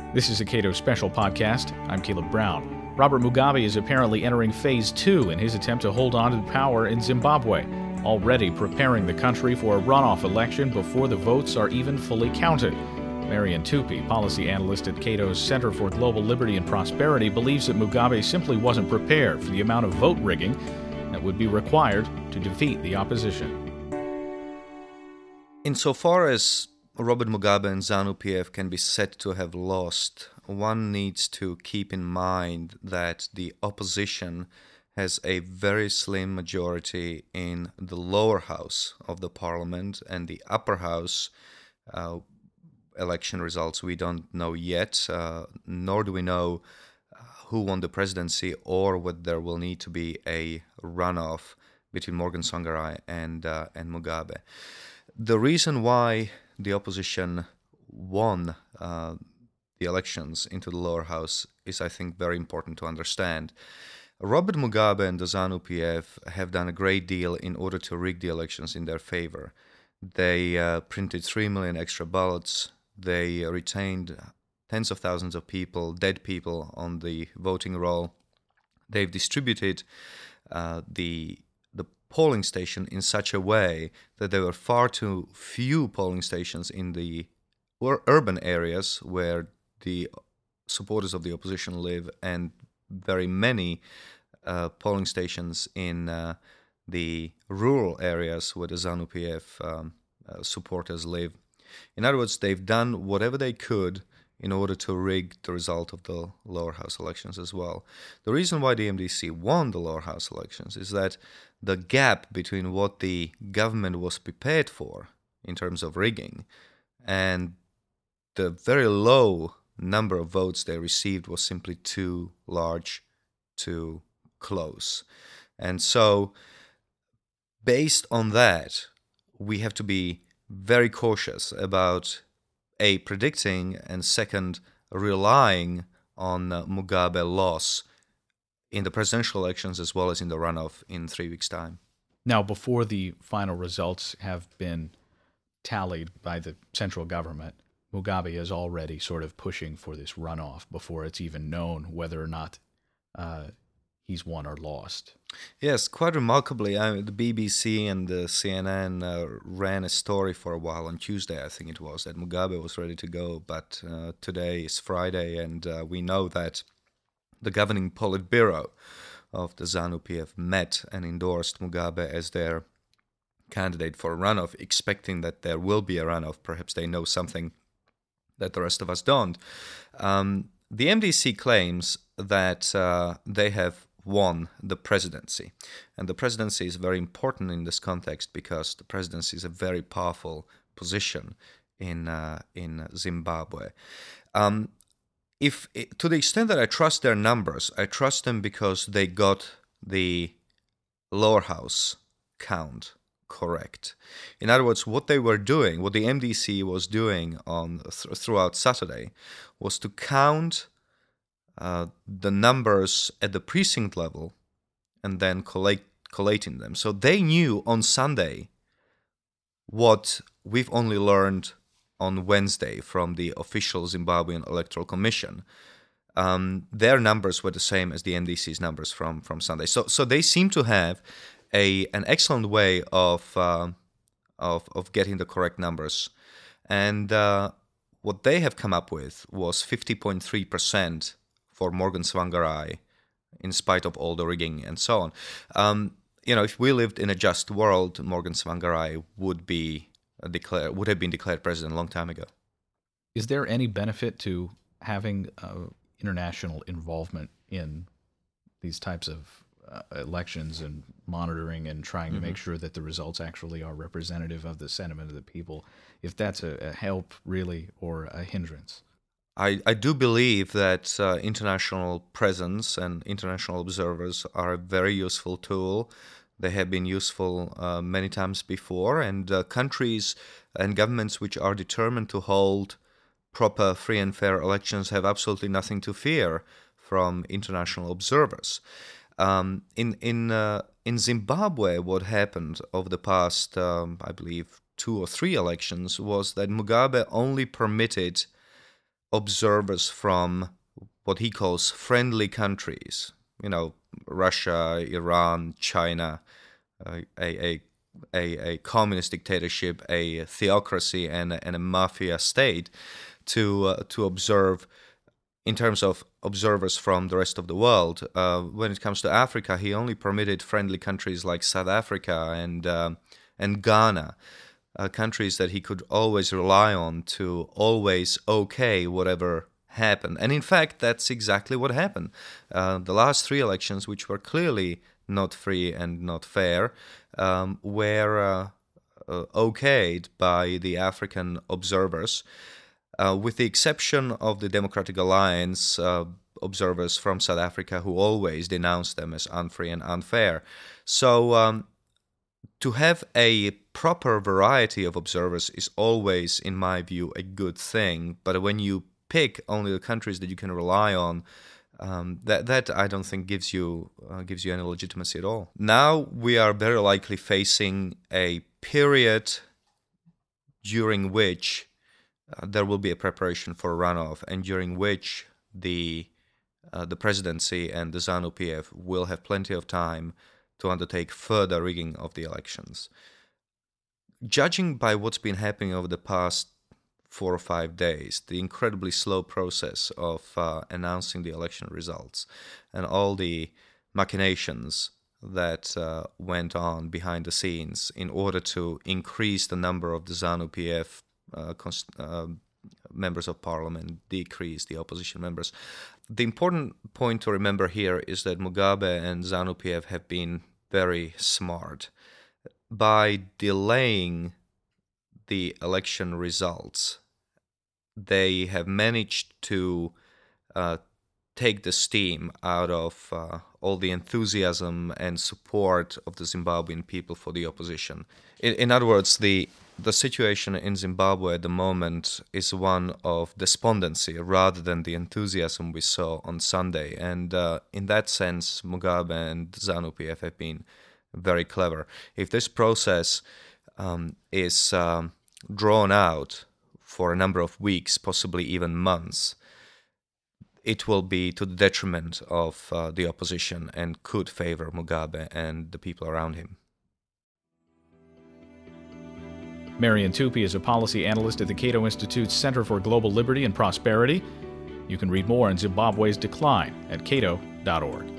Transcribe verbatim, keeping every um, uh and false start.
This is a Cato Special Podcast. I'm Caleb Brown. Robert Mugabe is apparently entering phase two in his attempt to hold on to power in Zimbabwe, already preparing the country for a runoff election before the votes are even fully counted. Marian Tupy, policy analyst at Cato's Center for Global Liberty and Prosperity, believes that Mugabe simply wasn't prepared for the amount of vote rigging that would be required to defeat the opposition. Insofar as Robert Mugabe and ZANU-P F can be said to have lost, one needs to keep in mind that the opposition has a very slim majority in the lower house of the parliament, and the upper house uh, election results we don't know yet, uh, nor do we know who won the presidency or whether there will need to be a runoff between Morgan Tsvangirai and uh, and Mugabe. The reason why the opposition won uh, the elections into the lower house is, I think, very important to understand. Robert Mugabe and the ZANU-P F have done a great deal in order to rig the elections in their favor. They uh, printed three million extra ballots. They retained tens of thousands of people, dead people, on the voting roll. They've distributed uh, the the polling station in such a way that there were far too few polling stations in the ur- urban areas where the supporters of the opposition live, and very many uh, polling stations in uh, the rural areas where the ZANU-P F um, uh, supporters live. In other words, they've done whatever they could in order to rig the result of the lower house elections as well. The reason why the M D C won the lower house elections is that the gap between what the government was prepared for in terms of rigging and the very low number of votes they received was simply too large, too close. And so, based on that, we have to be very cautious about A, predicting, and second, relying on uh, Mugabe loss in the presidential elections as well as in the runoff in three weeks' time. Now, before the final results have been tallied by the central government, Mugabe is already sort of pushing for this runoff before it's even known whether or not uh, he's won or lost. Yes, quite remarkably, I mean, the B B C and the C N N uh, ran a story for a while on Tuesday, I think it was, that Mugabe was ready to go, but uh, today is Friday, and uh, we know that the governing Politburo of the ZANU-P F met and endorsed Mugabe as their candidate for a runoff, expecting that there will be a runoff. Perhaps they know something that the rest of us don't. Um, the M D C claims that uh, they have won the presidency. And the presidency is very important in this context because the presidency is a very powerful position in uh, in Zimbabwe. Um, if to the extent that I trust their numbers, I trust them because they got the lower house count correct. In other words, what they were doing, what the M D C was doing on th- throughout Saturday, was to count Uh, the numbers at the precinct level and then collate, collating them. So they knew on Sunday what we've only learned on Wednesday from the official Zimbabwean Electoral Commission. Um, their numbers were the same as the M D C's numbers from, from Sunday. So so they seem to have a an excellent way of uh, of of getting the correct numbers. And uh, what they have come up with was fifty point three percent for Morgan Tsvangirai, in spite of all the rigging and so on. Um, you know, if we lived in a just world, Morgan Tsvangirai would be declared, would have been declared president a long time ago. Is there any benefit to having uh, international involvement in these types of uh, elections and monitoring and trying to mm-hmm. make sure that the results actually are representative of the sentiment of the people? If that's a, a help, really, or a hindrance? I, I do believe that uh, international presence and international observers are a very useful tool. They have been useful uh, many times before, and uh, countries and governments which are determined to hold proper, free and fair elections have absolutely nothing to fear from international observers. Um, in in uh, in Zimbabwe, what happened over the past, um, I believe, two or three elections was that Mugabe only permitted observers from what he calls friendly countries, you know, Russia, Iran, China, uh, a, a a a communist dictatorship, a theocracy, and a, and a mafia state, to uh, to observe. In terms of observers from the rest of the world, uh, when it comes to Africa, he only permitted friendly countries like South Africa and uh, and Ghana, uh, countries that he could always rely on to always okay whatever happened. And in fact, that's exactly what happened. Uh, the last three elections, which were clearly not free and not fair, um, were uh, uh, okayed by the African observers. Uh, with the exception of the Democratic Alliance uh, observers from South Africa, who always denounced them as unfree and unfair. So um, to have a proper variety of observers is always, in my view, a good thing. But when you pick only the countries that you can rely on, um, that that I don't think gives you uh, gives you any legitimacy at all. Now we are very likely facing a period during which Uh, there will be a preparation for a runoff, and during which the uh, the presidency and the ZANU-P F will have plenty of time to undertake further rigging of the elections. Judging by what's been happening over the past four or five days, the incredibly slow process of uh, announcing the election results and all the machinations that uh, went on behind the scenes in order to increase the number of the ZANU-P F Uh, const- uh, members of parliament, decrease the opposition members. The important point to remember here is that Mugabe and ZANU-P F have been very smart. By delaying the election results, they have managed to uh, take the steam out of uh, all the enthusiasm and support of the Zimbabwean people for the opposition. In, in other words, the The situation in Zimbabwe at the moment is one of despondency rather than the enthusiasm we saw on Sunday. And uh, in that sense, Mugabe and ZANU-P F have been very clever. If this process um, is um, drawn out for a number of weeks, possibly even months, it will be to the detriment of uh, the opposition and could favor Mugabe and the people around him. Marian Tupy is a policy analyst at the Cato Institute's Center for Global Liberty and Prosperity. You can read more on Zimbabwe's decline at cato dot org.